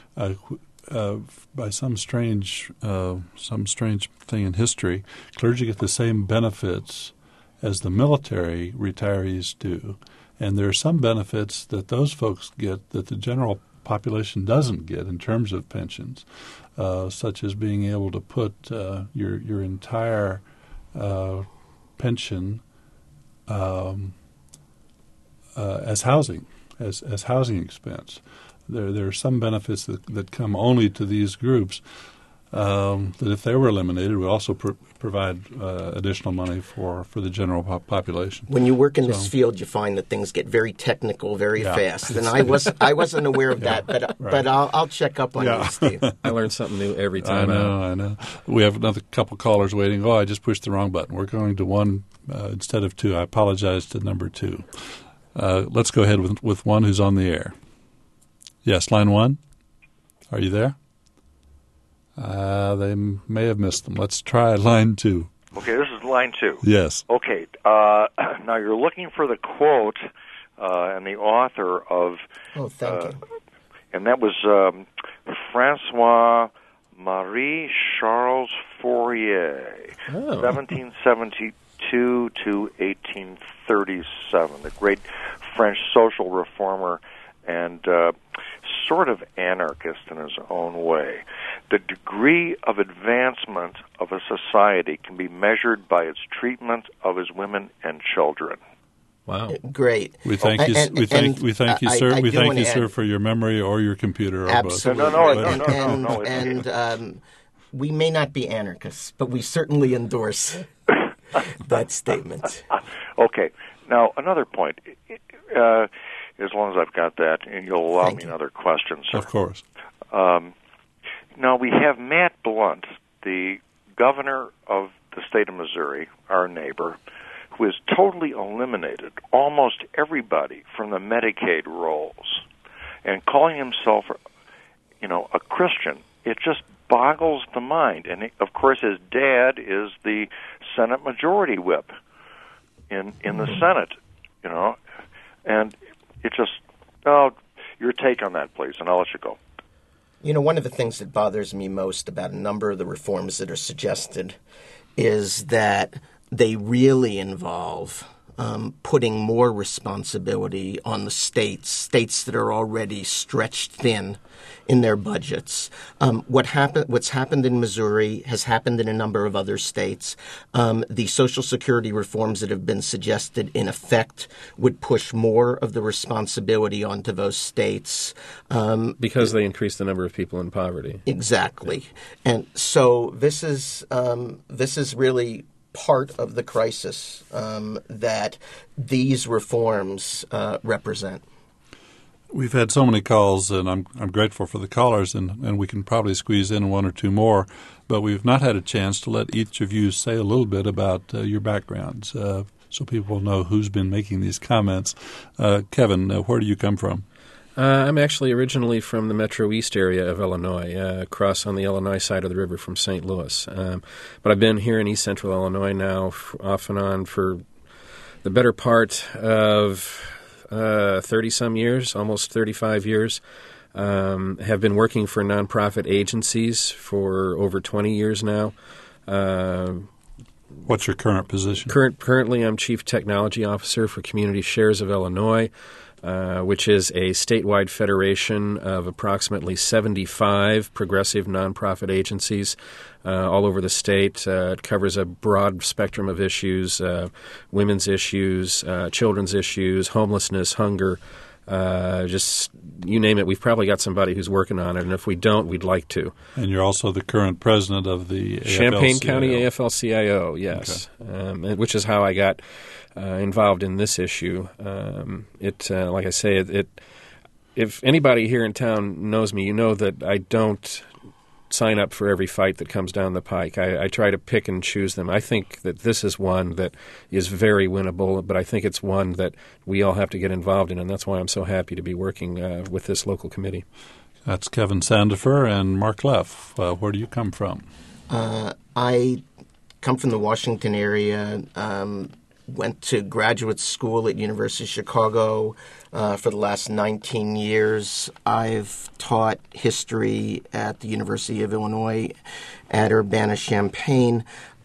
by some strange thing in history, clergy get the same benefits as the military retirees do, and there are some benefits that those folks get that the general population doesn't get in terms of pensions, such as being able to put your entire pension as housing expense. There are some benefits that come only to these groups that if they were eliminated would also provide additional money for the general population. When you work in this field, you find that things get very technical very fast, and I wasn't aware of that, but I'll check up on you, Steve. I learn something new every time. I know. We have another couple callers waiting. Oh, I just pushed the wrong button. We're going to one instead of two. I apologize to number two. Let's go ahead with one who's on the air. Yes, line one. Are you there? They may have missed them. Let's try line two. Okay, this is line two. Yes. Okay, now you're looking for the quote and the author of... Oh, thank you. And that was Francois-Marie Charles Fourier, 1772 to 1837, the great French social reformer and sort of anarchist in his own way. The degree of advancement of a society can be measured by its treatment of its women and children. Wow! Great. We thank you, sir. We thank you, sir, for your memory or your computer or absolutely. both. No. And we may not be anarchists, but we certainly endorse that statement. Okay. Now another point. As long as I've got that, and you'll allow me another question, sir. Of course. Now, we have Matt Blunt, the governor of the state of Missouri, our neighbor, who has totally eliminated almost everybody from the Medicaid rolls, and calling himself, a Christian. It just boggles the mind. And, of course, his dad is the Senate Majority Whip in the Senate, and it just, your take on that, please, and I'll let you go. One of the things that bothers me most about a number of the reforms that are suggested is that they really involve putting more responsibility on the states that are already stretched thin in their budgets. What's happened in Missouri has happened in a number of other states. The Social Security reforms that have been suggested, in effect, would push more of the responsibility onto those states. Because they increase the number of people in poverty. Exactly. And so this is really part of the crisis that these reforms represent. We've had so many calls, and I'm grateful for the callers, and we can probably squeeze in one or two more, but we've not had a chance to let each of you say a little bit about your backgrounds so people know who's been making these comments. Kevin, where do you come from? I'm actually originally from the Metro East area of Illinois, across on the Illinois side of the river from St. Louis. But I've been here in East Central Illinois now off and on for the better part of 30-some years, almost 35 years. Have been working for nonprofit agencies for over 20 years now. What's your current position? Currently, I'm Chief Technology Officer for Community Shares of Illinois, which is a statewide federation of approximately 75 progressive nonprofit agencies all over the state. It covers a broad spectrum of issues, women's issues, children's issues, homelessness, hunger, just you name it. We've probably got somebody who's working on it, and if we don't, we'd like to. And you're also the current president of the AFL-CIO. Champaign County AFL-CIO, yes, okay. Which is how I got involved in this issue. Like I say, if anybody here in town knows me, you know that I don't sign up for every fight that comes down the pike. I try to pick and choose them. I think that this is one that is very winnable, but I think it's one that we all have to get involved in, and that's why I'm so happy to be working with this local committee. That's Kevin Sandifer and Mark Leff. Where do you come from? I come from the Washington area, went to graduate school at University of Chicago for the last 19 years. I've taught history at the University of Illinois at Urbana-Champaign.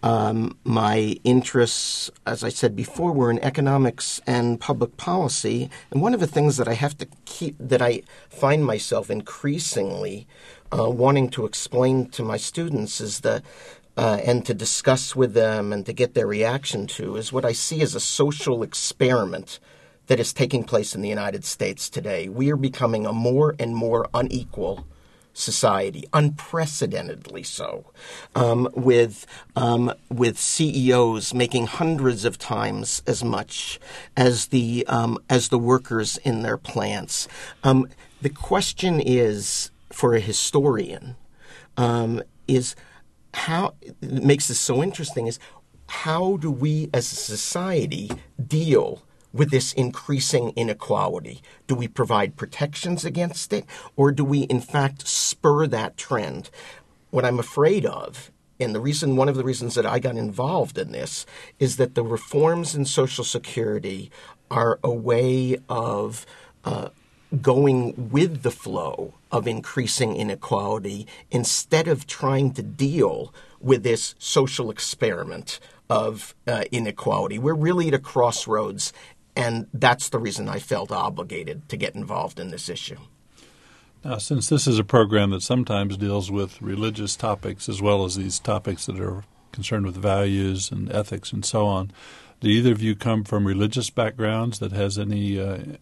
My interests, as I said before, were in economics and public policy. And one of the things that I find myself increasingly wanting to explain to my students is and to discuss with them and to get their reaction to is what I see as a social experiment that is taking place in the United States today. We are becoming a more and more unequal society, unprecedentedly so, with CEOs making hundreds of times as much as the workers in their plants. The question is, for a historian, is how it makes this so interesting is how do we as a society deal with this increasing inequality? Do we provide protections against it, or do we in fact spur that trend? What I'm afraid of, and one of the reasons that I got involved in this, is that the reforms in Social Security are a way of going with the flow of increasing inequality instead of trying to deal with this social experiment of inequality. We're really at a crossroads, and that's the reason I felt obligated to get involved in this issue. Now, since this is a program that sometimes deals with religious topics as well as these topics that are concerned with values and ethics and so on, do either of you come from religious backgrounds that has any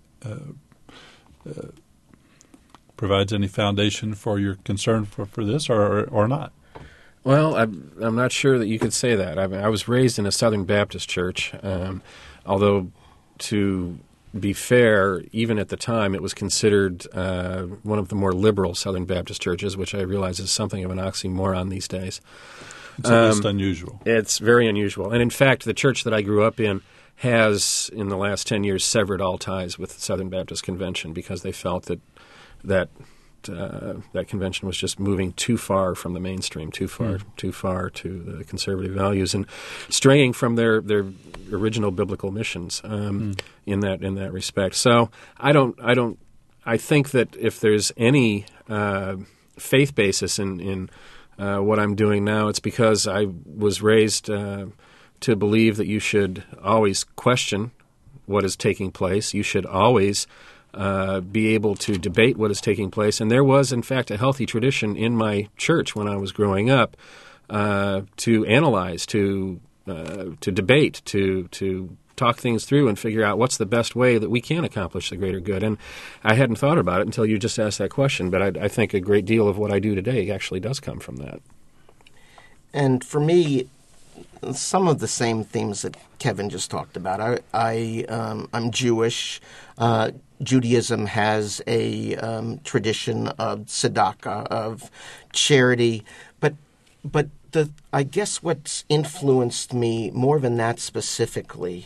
provides any foundation for your concern for this, or not? Well, I'm not sure that you could say that. I was raised in a Southern Baptist church, although to be fair, even at the time, it was considered one of the more liberal Southern Baptist churches, which I realize is something of an oxymoron these days. It's at least unusual. It's very unusual. And in fact, the church that I grew up in has, in the last 10 years, severed all ties with the Southern Baptist Convention because they felt that convention was just moving too far from the mainstream, too far to the conservative values, and straying from their original biblical missions in that respect. So I think that if there's any faith basis in what I'm doing now, it's because I was raised to believe that you should always question what is taking place. You should always be able to debate what is taking place. And there was, in fact, a healthy tradition in my church when I was growing up to analyze, to debate, to talk things through and figure out what's the best way that we can accomplish the greater good. And I hadn't thought about it until you just asked that question, but I think a great deal of what I do today actually does come from that. And for me, some of the same themes that Kevin just talked about. I'm Jewish. Judaism has a tradition of tzedakah, of charity, but I guess what's influenced me more than that specifically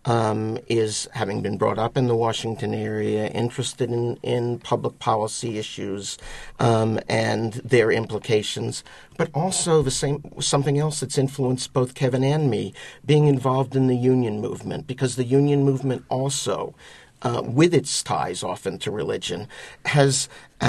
is having been brought up in the Washington area, interested in public policy issues and their implications, but also something else that's influenced both Kevin and me, being involved in the union movement, because the union movement also, with its ties often to religion, has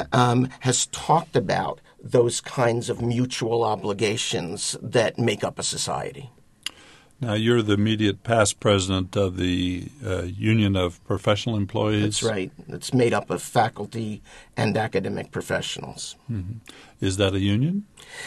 talked about those kinds of mutual obligations that make up a society. Now, you're the immediate past president of the Union of Professional Employees. That's right. It's made up of faculty and academic professionals. Mm-hmm. Is that a union?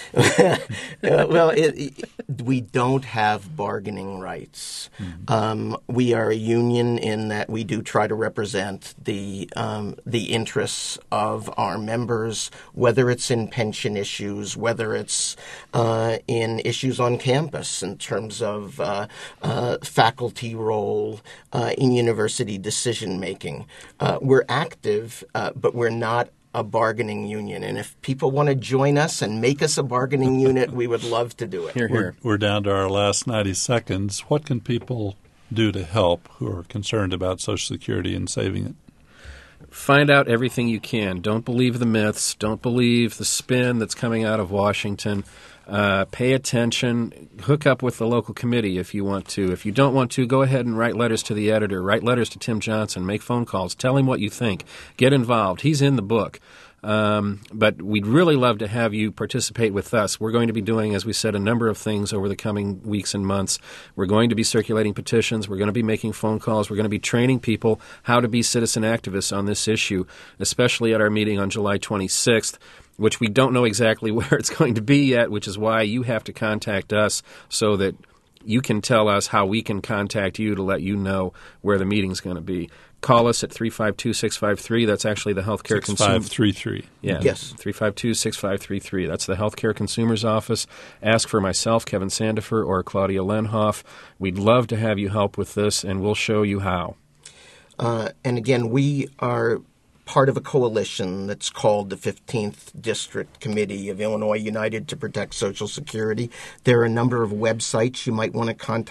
Well, we don't have bargaining rights. Mm-hmm. We are a union in that we do try to represent the interests of our members, whether it's in pension issues, whether it's in issues on campus in terms of faculty role in university decision making. We're active, but we're not a bargaining union. And if people want to join us and make us a bargaining unit, we would love to do it. Hear, hear. We're down to our last 90 seconds. What can people do to help who are concerned about Social Security and saving it? Find out everything you can. Don't believe the myths. Don't believe the spin that's coming out of Washington. Pay attention. Hook up with the local committee if you want to. If you don't want to, go ahead and write letters to the editor. Write letters to Tim Johnson. Make phone calls. Tell him what you think. Get involved. He's in the book. But we'd really love to have you participate with us. We're going to be doing, as we said, a number of things over the coming weeks and months. We're going to be circulating petitions. We're going to be making phone calls. We're going to be training people how to be citizen activists on this issue, especially at our meeting on July 26th, which we don't know exactly where it's going to be yet, which is why you have to contact us so that you can tell us how we can contact you to let you know where the meeting's going to be. Call us at 352-6533. That's actually the Healthcare 6533. Yeah, yes. 352-6533. That's the Healthcare Consumers Office. Ask for myself, Kevin Sandifer, or Claudia Lenhoff. We'd love to have you help with this, and we'll show you how. And again, we are part of a coalition that's called the 15th District Committee of Illinois United to Protect Social Security. There are a number of websites you might want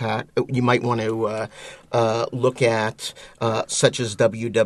to look at, such as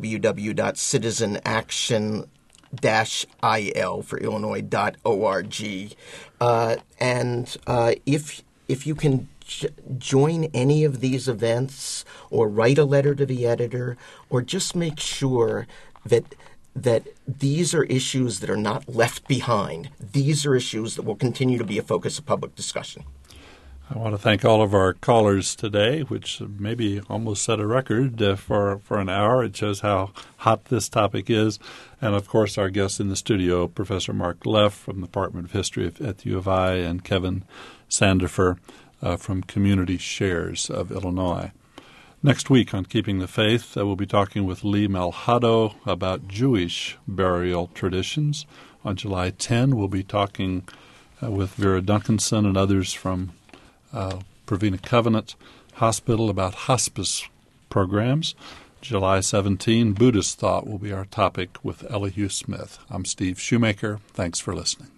www.citizenoction-il for Illinois.org. And if you can join any of these events or write a letter to the editor or just make sure that these are issues that are not left behind. These are issues that will continue to be a focus of public discussion. I want to thank all of our callers today, which maybe almost set a record for an hour. It shows how hot this topic is. And, of course, our guests in the studio, Professor Mark Leff from the Department of History at U of I and Kevin Sandifer from Community Shares of Illinois. Next week on Keeping the Faith, we'll be talking with Lee Malhado about Jewish burial traditions. On July 10, we'll be talking with Vera Duncanson and others from Pravina Covenant Hospital about hospice programs. July 17, Buddhist thought will be our topic with Elihu Smith. I'm Steve Shoemaker. Thanks for listening.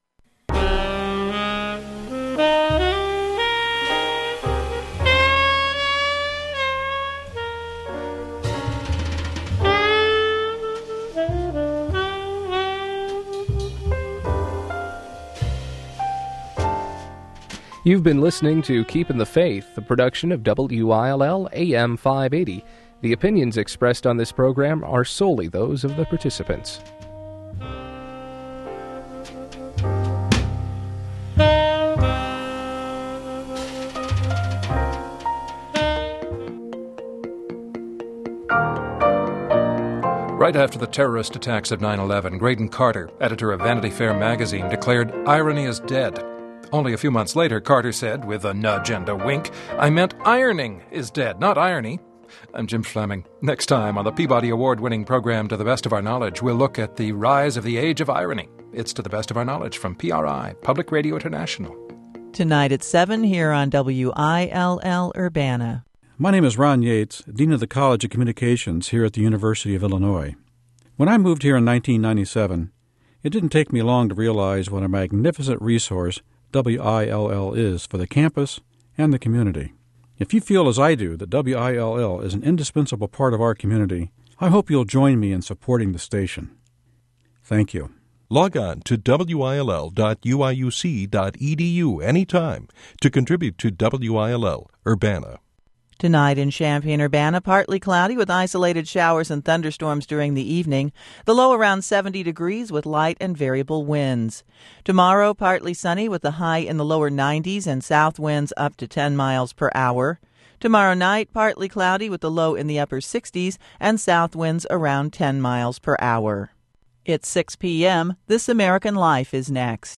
You've been listening to Keeping the Faith, a production of WILL AM 580. The opinions expressed on this program are solely those of the participants. Right after the terrorist attacks of 9/11, Graydon Carter, editor of Vanity Fair magazine, declared, "Irony is dead." Only a few months later, Carter said, with a nudge and a wink, "I meant ironing is dead, not irony." I'm Jim Fleming. Next time on the Peabody Award-winning program To the Best of Our Knowledge, we'll look at the rise of the age of irony. It's To the Best of Our Knowledge from PRI, Public Radio International. Tonight at 7 here on WILL Urbana. My name is Ron Yates, Dean of the College of Communications here at the University of Illinois. When I moved here in 1997, it didn't take me long to realize what a magnificent resource WILL is for the campus and the community. If you feel as I do that WILL is an indispensable part of our community, I hope you'll join me in supporting the station. Thank you. Log on to will.uiuc.edu anytime to contribute to WILL Urbana. Tonight in Champaign-Urbana, partly cloudy with isolated showers and thunderstorms during the evening. The low around 70 degrees with light and variable winds. Tomorrow, partly sunny with the high in the lower 90s and south winds up to 10 miles per hour. Tomorrow night, partly cloudy with the low in the upper 60s and south winds around 10 miles per hour. It's 6 p.m. This American Life is next.